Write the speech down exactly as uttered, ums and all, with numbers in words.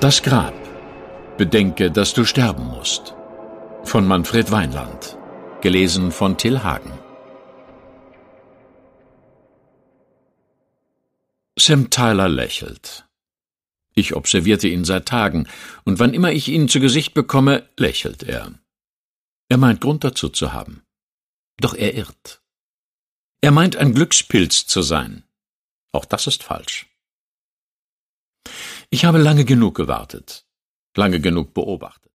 Das Grab. Bedenke, dass du sterben musst. Von Manfred Weinland. Gelesen von Till Hagen. Sam Tyler lächelt. Ich observierte ihn seit Tagen, und wann immer ich ihn zu Gesicht bekomme, lächelt er. Er meint Grund dazu zu haben. Doch er irrt. Er meint, ein Glückspilz zu sein. Auch das ist falsch. Ich habe lange genug gewartet, lange genug beobachtet.